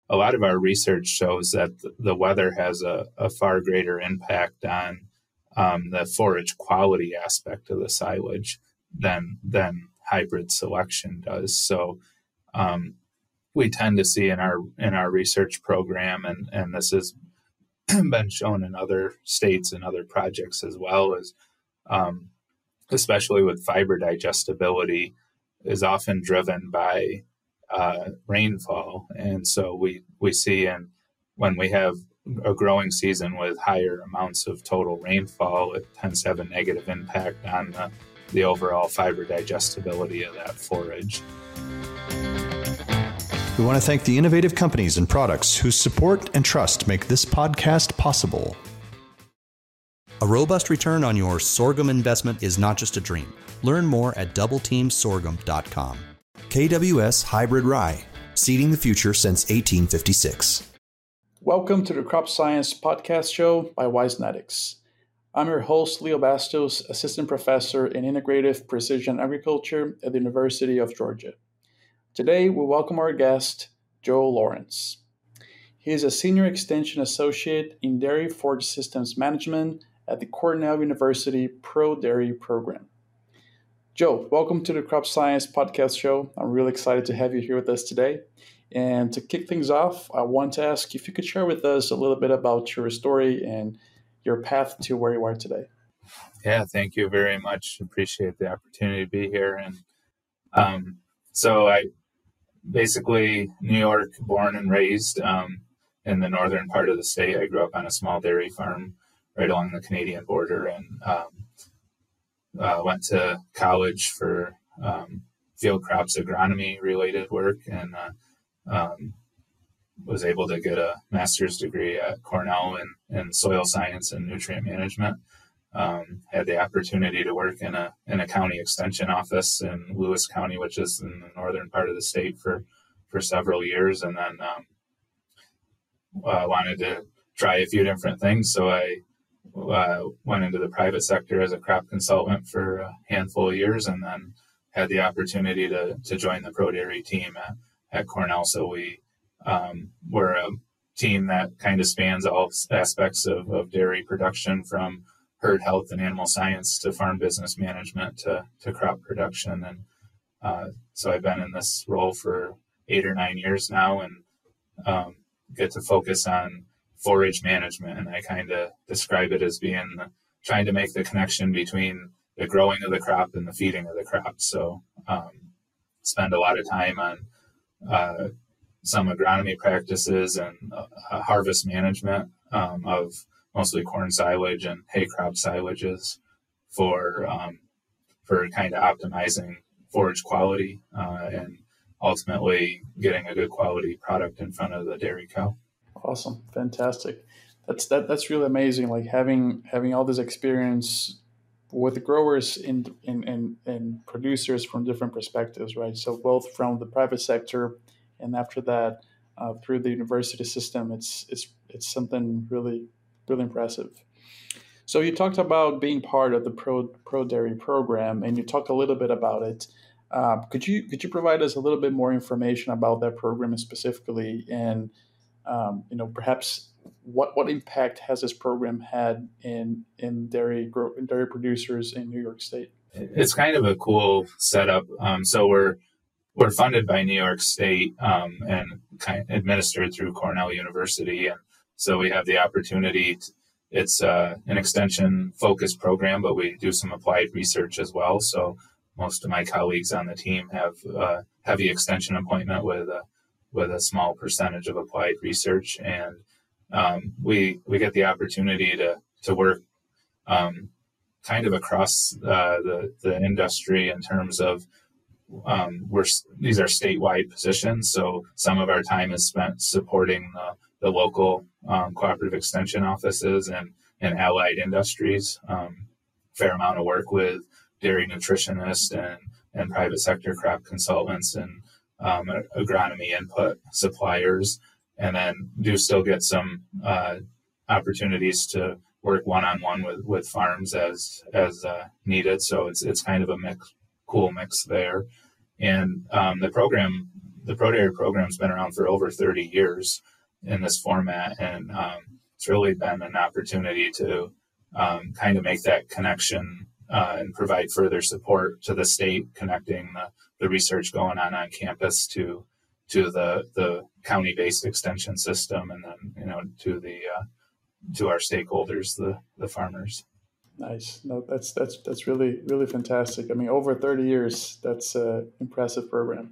a lot of our research shows that the weather has a far greater impact on the forage quality aspect of the silage than hybrid selection does. So we tend to see in our research program, and this has been shown in other states and other projects as well, is especially with fiber digestibility, is often driven by rainfall. And so we see when we have a growing season with higher amounts of total rainfall, it tends to have a negative impact on the overall fiber digestibility of that forage. We want to thank the innovative companies and products whose support and trust make this podcast possible. A robust return on your sorghum investment is not just a dream. Learn more at doubleteamsorghum.com. KWS Hybrid Rye, seeding the future since 1856. Welcome to the Crop Science Podcast Show by Wisenetics. I'm your host, Leo Bastos, Assistant Professor in Integrative Precision Agriculture at the University of Georgia. Today, we welcome our guest, Joe Lawrence. He is a Senior Extension Associate in Dairy Forage Systems Management at the Cornell University Pro Dairy Program. Joe, welcome to the Crop Science Podcast Show. I'm really excited to have you here with us today. And to kick things off, I want to ask if you could share with us a little bit about your story and your path to where you are today. Yeah, thank you very much. Appreciate the opportunity to be here. And so I basically New York, born and raised in the northern part of the state. I grew up on a small dairy farm right along the Canadian border, and went to college for field crops agronomy related work, and was able to get a master's degree at Cornell in soil science and nutrient management. Had the opportunity to work in a county extension office in Lewis County, which is in the northern part of the state, for several years, and then wanted to try a few different things. So I went into the private sector as a crop consultant for a handful of years, and then had the opportunity to join the Pro Dairy team at Cornell. So we're a team that kind of spans all aspects of dairy production, from herd health and animal science to farm business management to crop production. And so I've been in this role for 8 or 9 years now, and get to focus on forage management. And I kind of describe it as being trying to make the connection between the growing of the crop and the feeding of the crop. So spend a lot of time on some agronomy practices and harvest management of mostly corn silage and hay crop silages for kind of optimizing forage quality and ultimately getting a good quality product in front of the dairy cow. Awesome, fantastic. That's really amazing. Like having all this experience with growers and producers from different perspectives, right? So both from the private sector, and after that through the university system, it's something really, really impressive. So you talked about being part of the Pro Dairy program, and you talked a little bit about it. Could you provide us a little bit more information about that program specifically, and perhaps what impact has this program had in dairy producers in New York State? It's kind of a cool setup. So we're funded by New York State and kind of administered through Cornell University, and so we have the opportunity. It's an extension focused program, but we do some applied research as well. So most of my colleagues on the team have a heavy extension appointment with a small percentage of applied research, and we get the opportunity to work kind of across the industry in terms of these are statewide positions. So some of our time is spent supporting the local cooperative extension offices and allied industries. Fair amount of work with dairy nutritionists and private sector crop consultants and agronomy input suppliers, and then do still get some opportunities to work one-on-one with farms as needed. So it's kind of a cool mix there. And the program the Pro Dairy program's been around for over 30 years in this format, and it's really been an opportunity to kind of make that connection and provide further support to the state, connecting the research going on campus to the county-based extension system, and then to our stakeholders, the farmers. Nice. No, that's really, really fantastic. I mean, over 30 years, that's an impressive program.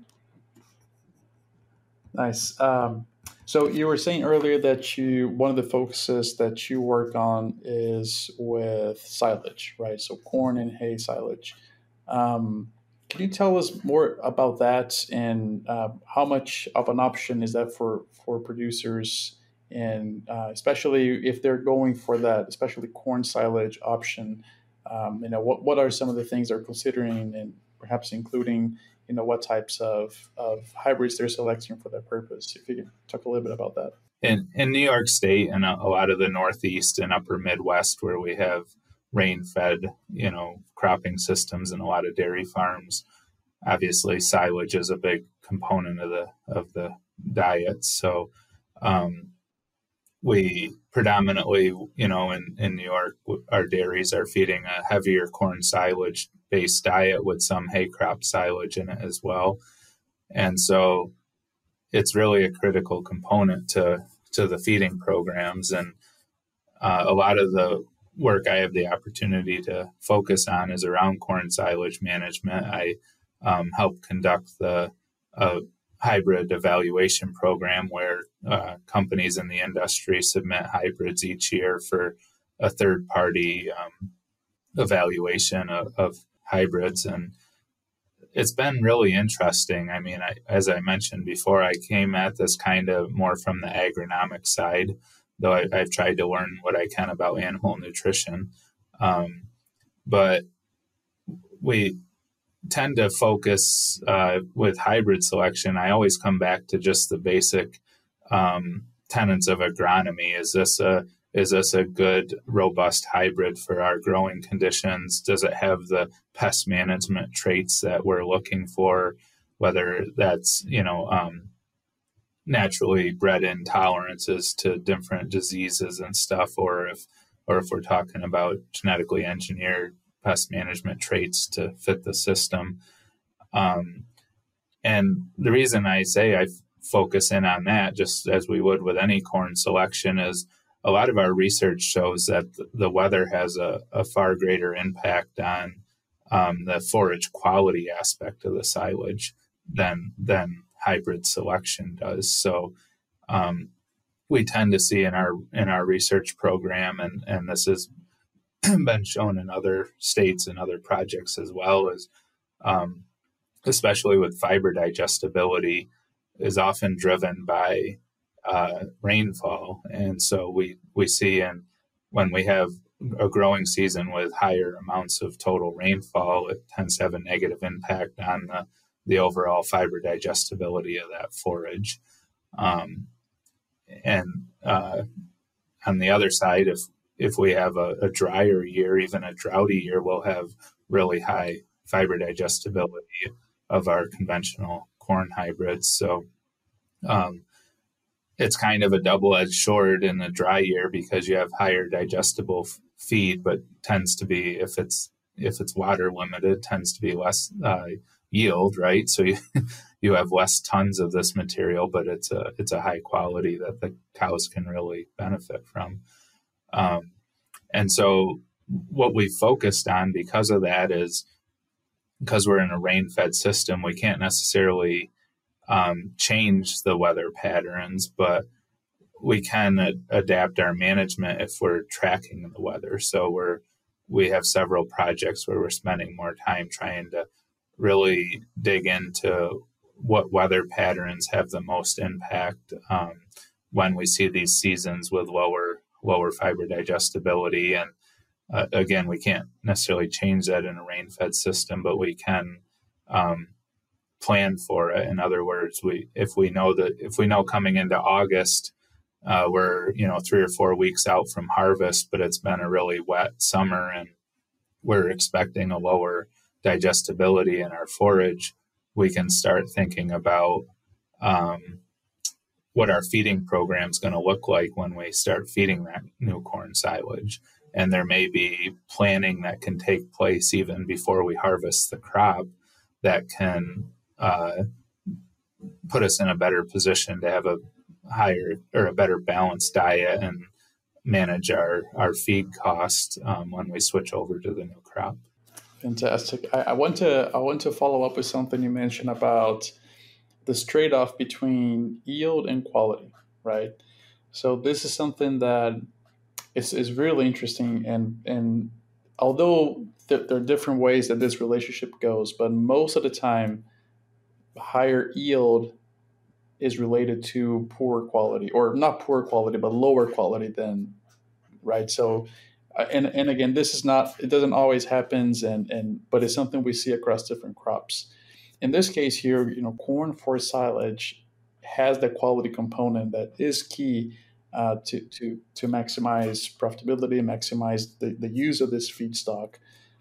Nice. So you were saying earlier that one of the focuses that you work on is with silage, right? So corn and hay silage. Can you tell us more about that, and how much of an option is that for producers, and especially if they're going for that, especially corn silage option? What are some of the things they're considering, and perhaps including what types of hybrids they're selecting for that purpose? If you can talk a little bit about that. In New York State and a lot of the Northeast and upper Midwest, where we have rain-fed, cropping systems and a lot of dairy farms, obviously silage is a big component of the diet. So we predominantly, in New York, our dairies are feeding a heavier corn silage-based diet with some hay crop silage in it as well. And so it's really a critical component to the feeding programs. And a lot of the work I have the opportunity to focus on is around corn silage management. I help conduct the hybrid evaluation program, where companies in the industry submit hybrids each year for a third-party evaluation of hybrids. And it's been really interesting. I mean, as I mentioned before, I came at this kind of more from the agronomic side, though I've tried to learn what I can about animal nutrition. But we tend to focus with hybrid selection. I always come back to just the basic tenets of agronomy. Is this a good, robust hybrid for our growing conditions? Does it have the pest management traits that we're looking for, whether that's naturally bred intolerances to different diseases and stuff, or if we're talking about genetically engineered pest management traits to fit the system. And the reason I say I focus in on that, just as we would with any corn selection, is a lot of our research shows that the weather has a far greater impact on the forage quality aspect of the silage than hybrid selection does. So we tend to see in our research program, and this has been shown in other states and other projects as well, is especially with fiber digestibility, is often driven by rainfall. And so we see when we have a growing season with higher amounts of total rainfall, it tends to have a negative impact on the overall fiber digestibility of that forage. And on the other side, if we have a drier year, even a droughty year, we'll have really high fiber digestibility of our conventional corn hybrids. So it's kind of a double-edged sword in the dry year, because you have higher digestible feed, but tends to be, if it's water limited, tends to be less yield, right? So you have less tons of this material, but it's a high quality that the cows can really benefit from. And so what we focused on because of that is, because we're in a rain-fed system, we can't necessarily change the weather patterns, but we can adapt our management if we're tracking the weather. So we have several projects where we're spending more time trying to really dig into what weather patterns have the most impact when we see these seasons with lower fiber digestibility. And again, we can't necessarily change that in a rain-fed system, but we can plan for it. In other words, if we know coming into August, we're 3 or 4 weeks out from harvest, but it's been a really wet summer and we're expecting a lower digestibility in our forage, we can start thinking about what our feeding program is going to look like when we start feeding that new corn silage. And there may be planning that can take place even before we harvest the crop that can put us in a better position to have a higher or a better balanced diet and manage our feed cost when we switch over to the new crop. Fantastic. I want to follow up with something you mentioned about this trade-off between yield and quality, right? So this is something that is really interesting, and although there are different ways that this relationship goes, but most of the time, higher yield is related to poor quality, or not poor quality, but lower quality than, right? So, and again, this is not, it doesn't always happens, but it's something we see across different crops. In this case here, corn for silage has the quality component that is key to maximize profitability, maximize the use of this feedstock.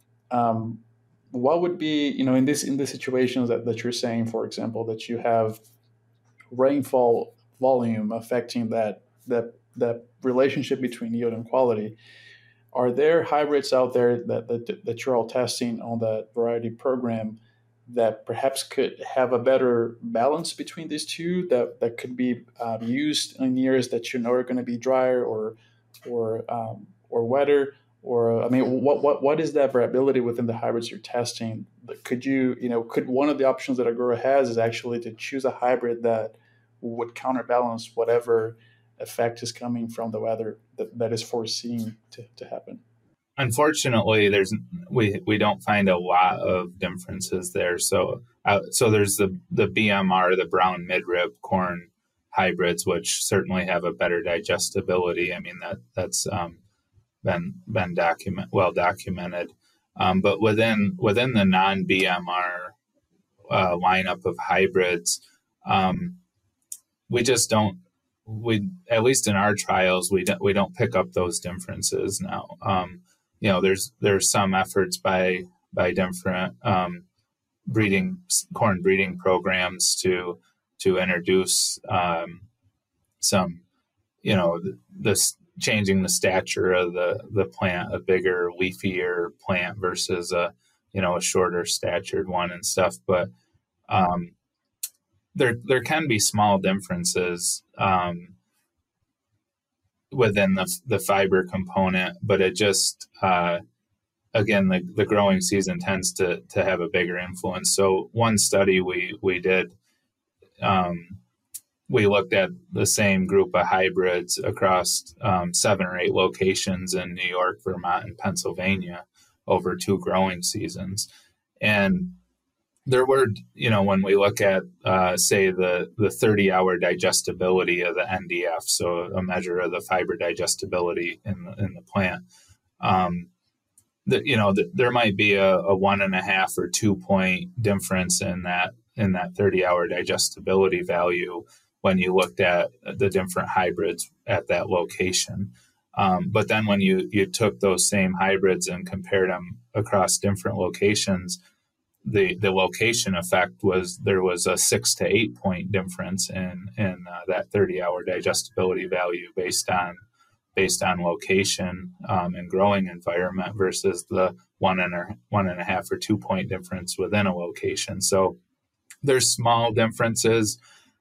What would be, in this situations that you're saying, for example, that you have rainfall volume affecting that relationship between yield and quality? Are there hybrids out there that you're all testing on that variety program that perhaps could have a better balance between these two, that could be used in years that are going to be drier or wetter? Or what is that variability within the hybrids you're testing? Could one of the options that a grower has is actually to choose a hybrid that would counterbalance whatever effect is coming from the weather that is foreseen to happen? Unfortunately, we don't find a lot of differences there. So there's the BMR, the brown midrib corn hybrids, which certainly have a better digestibility. I mean, that's been well documented. But within the non-BMR lineup of hybrids, we just don't. At least in our trials, we don't pick up those differences now. There's some efforts by different corn breeding programs to introduce some, this changing the stature of the plant, a bigger, leafier plant versus a shorter statured one and stuff. But there can be small differences within the fiber component, but it just again, the growing season tends to have a bigger influence. So one study we did, we looked at the same group of hybrids across 7 or 8 locations in New York, Vermont, and Pennsylvania over 2 growing seasons. And there were, when we look at, say, the 30-hour digestibility of the NDF, so a measure of the fiber digestibility in the plant, there might be a 1.5 or 2 point difference in that 30-hour digestibility value when you looked at the different hybrids at that location. But then when you took those same hybrids and compared them across different locations, the location effect was there was a 6 to 8 point difference in that 30-hour digestibility value based on location and growing environment versus the 1.5 or 2 point difference within a location. So there's small differences,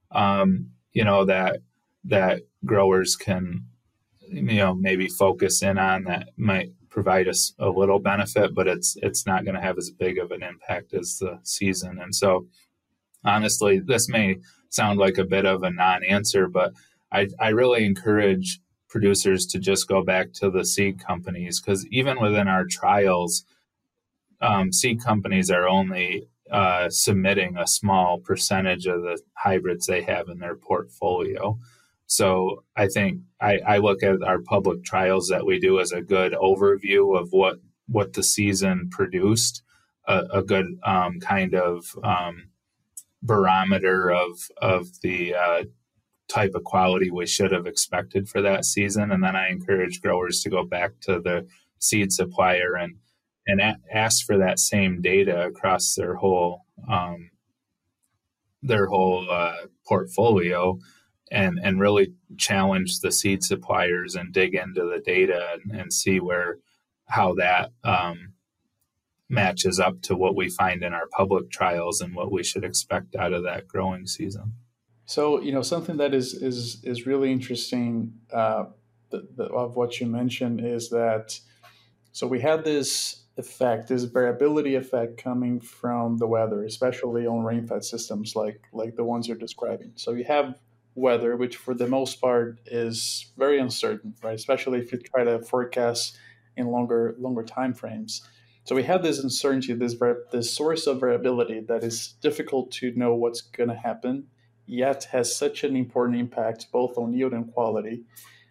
that growers can, maybe focus in on that might provide us a little benefit, but it's not going to have as big of an impact as the season. And so honestly, this may sound like a bit of a non-answer, but I really encourage producers to just go back to the seed companies, because even within our trials, seed companies are only submitting a small percentage of the hybrids they have in their portfolio. So I think I look at our public trials that we do as a good overview of what the season produced, a good kind of barometer of the type of quality we should have expected for that season. And then I encourage growers to go back to the seed supplier and ask for that same data across their whole portfolio and really challenge the seed suppliers and dig into the data and see how that matches up to what we find in our public trials and what we should expect out of that growing season. So, something that is really interesting of what you mentioned is that, so we had this effect, this variability effect coming from the weather, especially on rain-fed systems like the ones you're describing. So you have weather, which for the most part is very uncertain, right? Especially if you try to forecast in longer time frames. So we have this uncertainty, this source of variability that is difficult to know what's going to happen, yet has such an important impact both on yield and quality.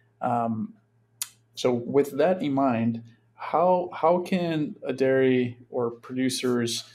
So with that in mind, how can a dairy or producers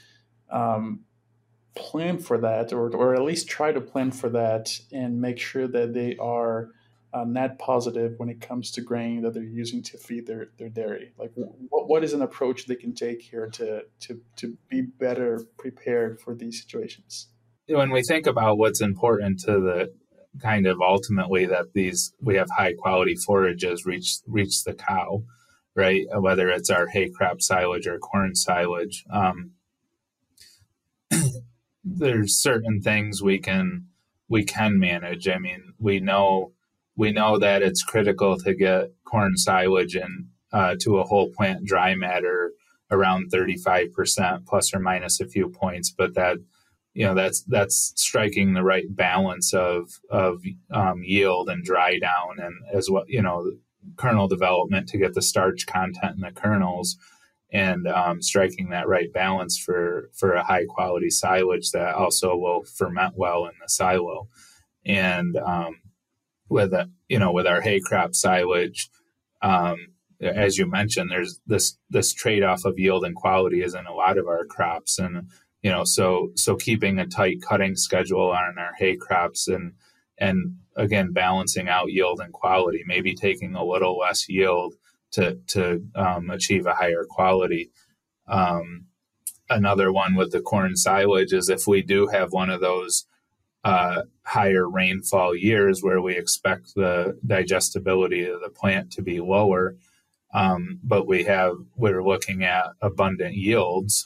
plan for that, or at least try to plan for that, and make sure that they are net positive when it comes to grain that they're using to feed their dairy? Like, what is an approach they can take here to be better prepared for these situations? When we think about what's important to the kind of ultimately that we have high quality forages reach the cow, right? Whether it's our hay crop silage or corn silage, there's certain things we can manage. I mean, we know that it's critical to get corn silage to a whole plant dry matter around 35% plus or minus a few points, but that's striking the right balance of yield and dry down, and as well, kernel development to get the starch content in the kernels, and striking that right balance for a high quality silage that also will ferment well in the silo. And with our hay crop silage, as you mentioned, there's this trade-off of yield and quality is in a lot of our crops, and so keeping a tight cutting schedule on our hay crops and again balancing out yield and quality, maybe taking a little less yield to achieve a higher quality. Another one with the corn silage is if we do have one of those higher rainfall years where we expect the digestibility of the plant to be lower, but we're looking at abundant yields.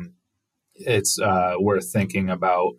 It's worth thinking about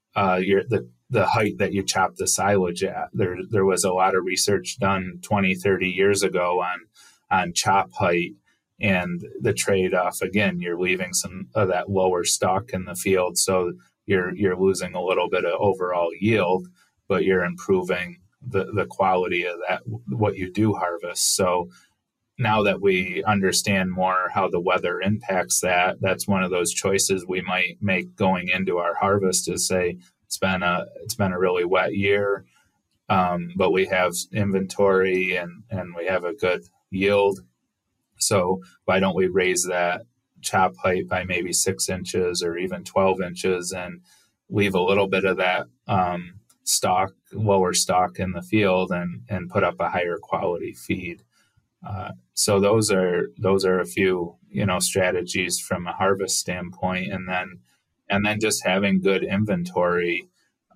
the height that you chop the silage at. There was a lot of research done 20, 30 years ago on chop height, and the trade-off, again, you're leaving some of that lower stalk in the field, so you're losing a little bit of overall yield, but you're improving the quality of that, what you do harvest. So now that we understand more how the weather impacts that's one of those choices we might make going into our harvest, is say it's been a really wet year, but we have inventory and we have a good yield. So why don't we raise that chop height by maybe 6 inches or even 12 inches and leave a little bit of that lower stalk in the field and put up a higher quality feed. So those are a few strategies from a harvest standpoint, and then just having good inventory.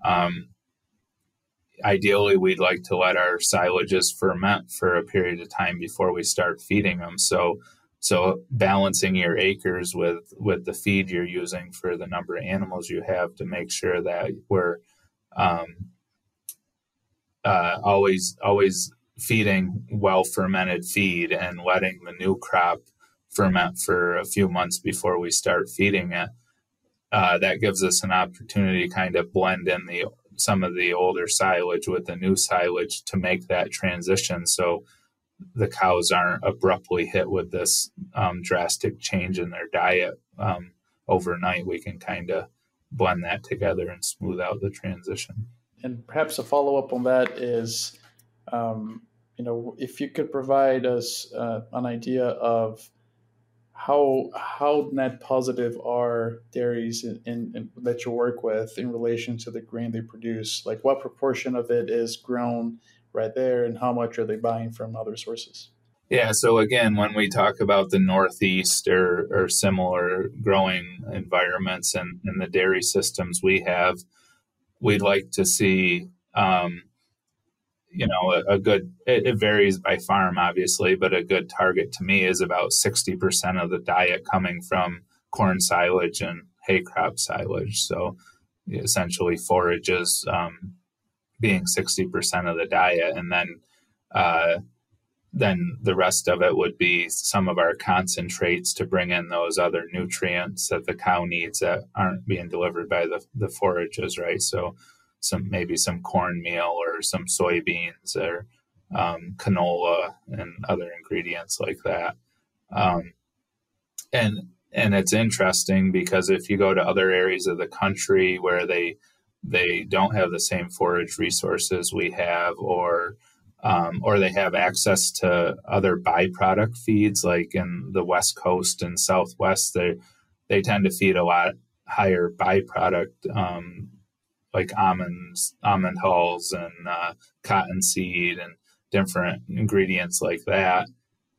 Ideally, we'd like to let our silages ferment for a period of time before we start feeding them. So balancing your acres with the feed you're using for the number of animals you have to make sure that we're always feeding well fermented feed and letting the new crop ferment for a few months before we start feeding it. That gives us an opportunity to kind of blend in some of the older silage with the new silage to make that transition, so the cows aren't abruptly hit with this drastic change in their diet overnight. We can kind of blend that together and smooth out the transition. And perhaps a follow-up on that is, if you could provide us an idea of how net positive are dairies in that you work with in relation to the grain they produce? Like, what proportion of it is grown right there, and how much are they buying from other sources? Yeah, so again, when we talk about the Northeast or similar growing environments and the dairy systems we have, we'd like to see, a good, it varies by farm, obviously, but a good target to me is about 60% of the diet coming from corn silage and hay crop silage. So essentially forages being 60% of the diet. And then the rest of it would be some of our concentrates to bring in those other nutrients that the cow needs that aren't being delivered by the forages, right? So maybe some cornmeal or some soybeans or canola and other ingredients like that. And it's interesting because if you go to other areas of the country where they don't have the same forage resources we have, or they have access to other byproduct feeds, like in the West Coast and Southwest, they tend to feed a lot higher byproduct, like almond hulls and cottonseed and different ingredients like that.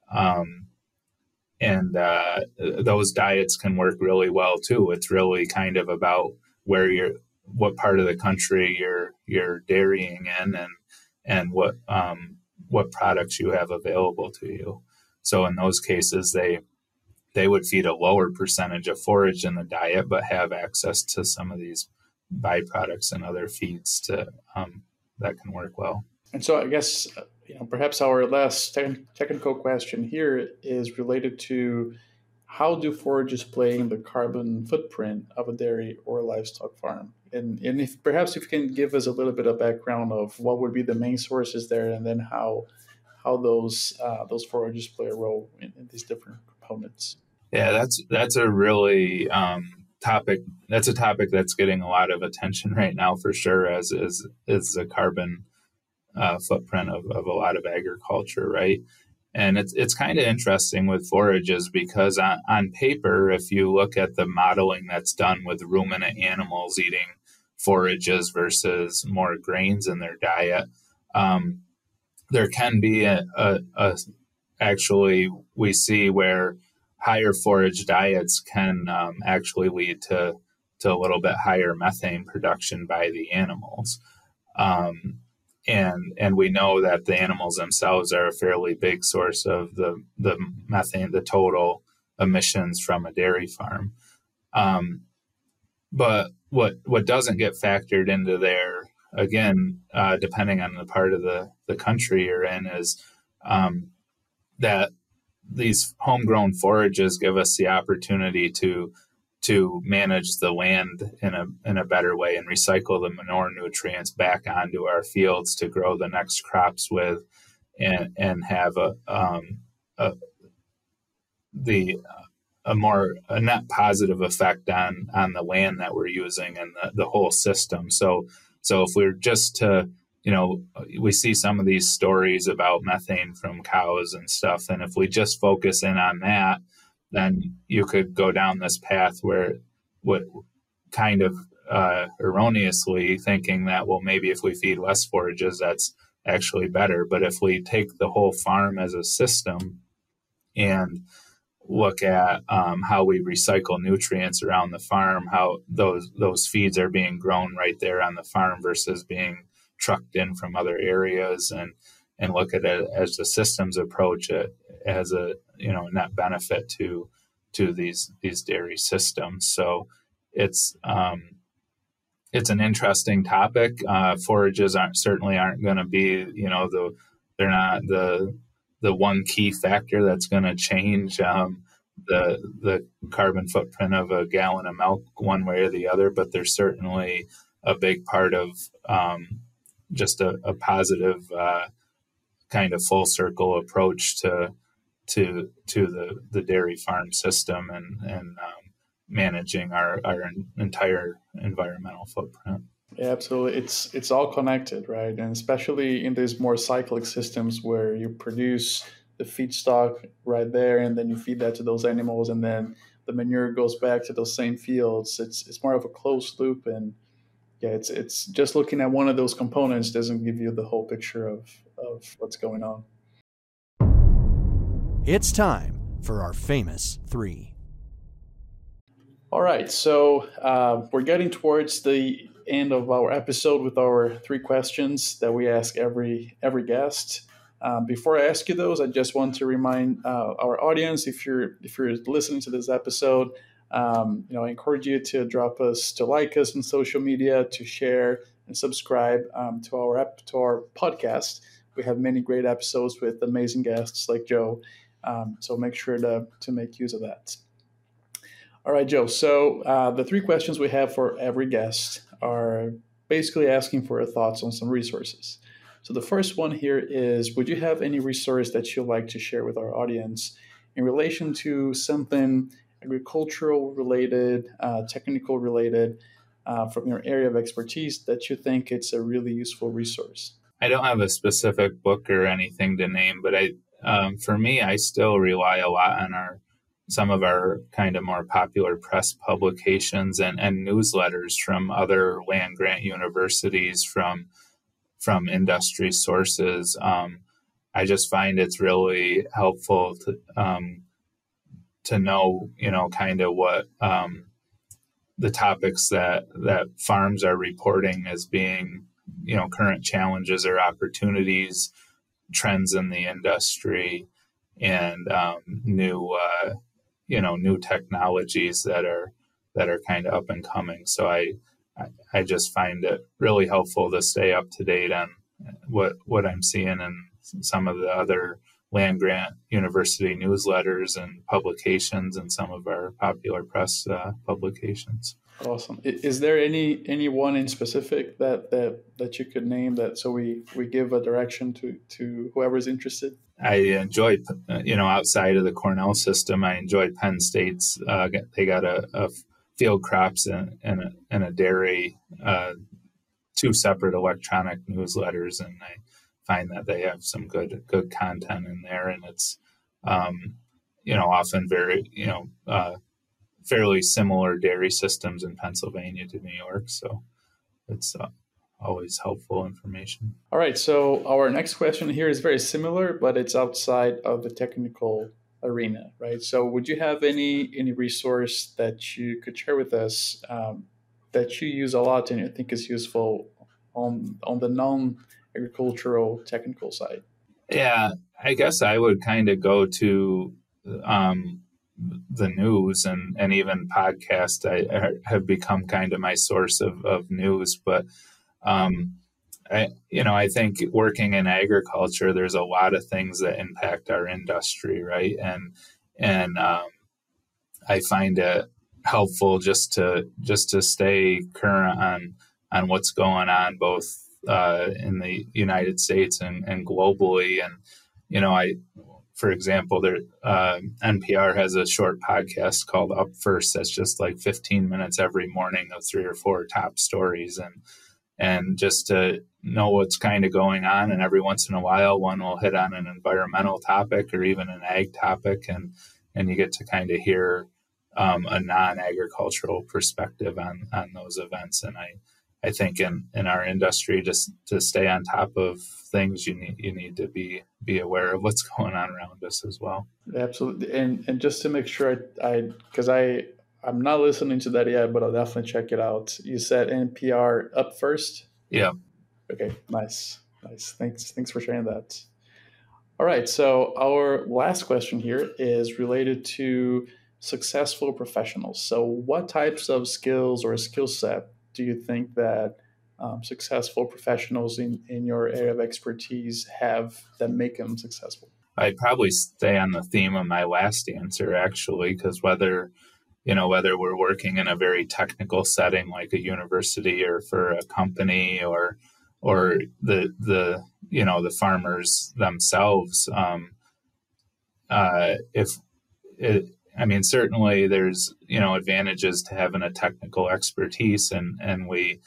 And those diets can work really well too. It's really kind of about what part of the country you're dairying in, and what products you have available to you. So in those cases, they would feed a lower percentage of forage in the diet, but have access to some of these byproducts and other feeds that can work well. And so I guess perhaps our last technical question here is related to how do forages play in the carbon footprint of a dairy or livestock farm? And if you can give us a little bit of background of what would be the main sources there, and then how those forages play a role in these different components. Yeah, that's a really topic. That's a topic that's getting a lot of attention right now for sure, as is the carbon footprint of a lot of agriculture, right? And it's kind of interesting with forages because on paper, if you look at the modeling that's done with ruminant animals eating forages versus more grains in their diet, there can be actually we see where higher forage diets can actually lead to a little bit higher methane production by the animals. And we know that the animals themselves are a fairly big source of the methane, the total emissions from a dairy farm. But what doesn't get factored into there, again, depending on the part of the country you're in, is that these homegrown forages give us the opportunity to manage the land in a better way and recycle the manure nutrients back onto our fields to grow the next crops with, and have a net positive effect on the land that we're using and the whole system. So if we're just to, we see some of these stories about methane from cows and stuff, and if we just focus in on that, then you could go down this path where what kind of erroneously thinking that, well, maybe if we feed less forages, that's actually better. But if we take the whole farm as a system and look at how we recycle nutrients around the farm, how those feeds are being grown right there on the farm versus being trucked in from other areas, and look at it as a systems approach, it has a net benefit to these dairy systems. So it's an interesting topic. Forages certainly aren't going to be they're not the one key factor that's going to change the carbon footprint of a gallon of milk one way or the other, but they're certainly a big part of just a positive kind of full circle approach to the dairy farm system and managing our entire environmental footprint. Yeah, absolutely. It's all connected, right? And especially in these more cyclic systems where you produce the feedstock right there, and then you feed that to those animals, and then the manure goes back to those same fields. It's more of a closed loop, and yeah, it's just looking at one of those components doesn't give you the whole picture of what's going on. It's time for our famous three. All right, so we're getting towards the end of our episode with our 3 questions that we ask every guest. Before I ask you those, I just want to remind our audience, if you're listening to this episode, I encourage you to like us on social media, to share and subscribe to our podcast. We have many great episodes with amazing guests like Joe. So make sure to make use of that. All right, Joe. So the 3 questions we have for every guest are basically asking for your thoughts on some resources. So the first one here is, would you have any resource that you'd like to share with our audience in relation to something agricultural related, technical related, from your area of expertise that you think it's a really useful resource? I don't have a specific book or anything to name, but for me, I still rely a lot on some of our kind of more popular press publications and newsletters from other land grant universities, from industry sources. I just find it's really helpful to know, kind of what the topics that farms are reporting as being, current challenges or opportunities, trends in the industry, and new technologies that are kind of up and coming. So I just find it really helpful to stay up to date on what I'm seeing in some of the other land grant university newsletters and publications and some of our popular press publications. Awesome. Is there any one in specific that you could name, that so we give a direction to whoever's interested? I enjoy, outside of the Cornell system, I enjoy Penn State's. They got a field crops and a dairy, 2 separate electronic newsletters, and I find that they have some good content in there, and it's often very fairly similar dairy systems in Pennsylvania to New York, so it's always helpful information. All right, so our next question here is very similar, but it's outside of the technical arena, right? So would you have any resource that you could share with us that you use a lot and you think is useful on the non-agricultural technical side? Yeah, I guess I would kind of go to the news and even podcasts. I have become kind of my source of news, but I think working in agriculture, there's a lot of things that impact our industry, right? And I find it helpful just to stay current on what's going on both in the United States and globally. And for example, NPR has a short podcast called Up First that's just like 15 minutes every morning of 3 or 4 top stories, and just to know what's kind of going on. And every once in a while, one will hit on an environmental topic or even an ag topic, and you get to kind of hear a non-agricultural perspective on those events. And I think in our industry, just to stay on top of things, you need to be aware of what's going on around us as well. Absolutely. And just to make sure because I'm not listening to that yet, but I'll definitely check it out. You said NPR Up First? Yeah. Okay, nice. Thanks for sharing that. All right, so our last question here is related to successful professionals. So what types of skills or skill set do you think that successful professionals in your area of expertise have that make them successful? I'd probably stay on the theme of my last answer, actually, because whether we're working in a very technical setting like a university or for a company or the farmers themselves, certainly there's advantages to having a technical expertise, and we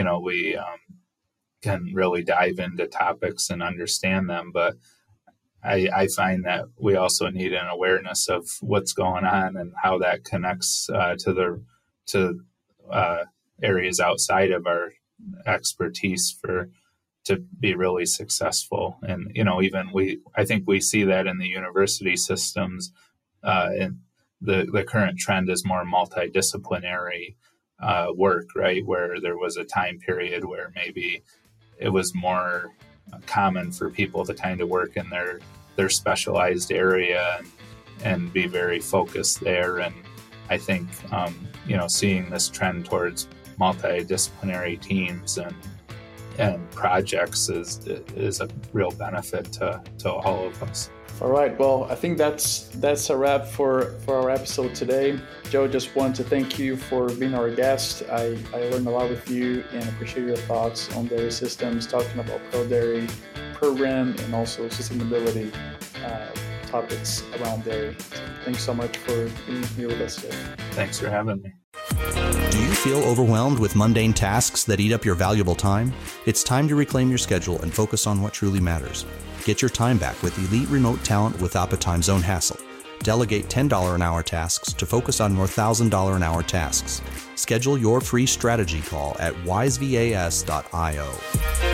can really dive into topics and understand them, but I find that we also need an awareness of what's going on and how that connects to areas outside of our expertise to be really successful. And I think we see that in the university systems. And the current trend is more multidisciplinary work, right? Where there was a time period where maybe it was more common for people to kind of work in their specialized area and be very focused there. And I think, seeing this trend towards multidisciplinary teams and projects is a real benefit to all of us. All right. Well, I think that's a wrap for our episode today. Joe, just wanted to thank you for being our guest. I learned a lot with you and appreciate your thoughts on dairy systems, talking about ProDairy program and also sustainability topics around dairy. So thanks so much for being here with us today. Thanks for having me. Do you feel overwhelmed with mundane tasks that eat up your valuable time? It's time to reclaim your schedule and focus on what truly matters. Get your time back with elite remote talent without the time zone hassle. Delegate $10 an hour tasks to focus on more $1,000 an hour tasks. Schedule your free strategy call at wisevas.io.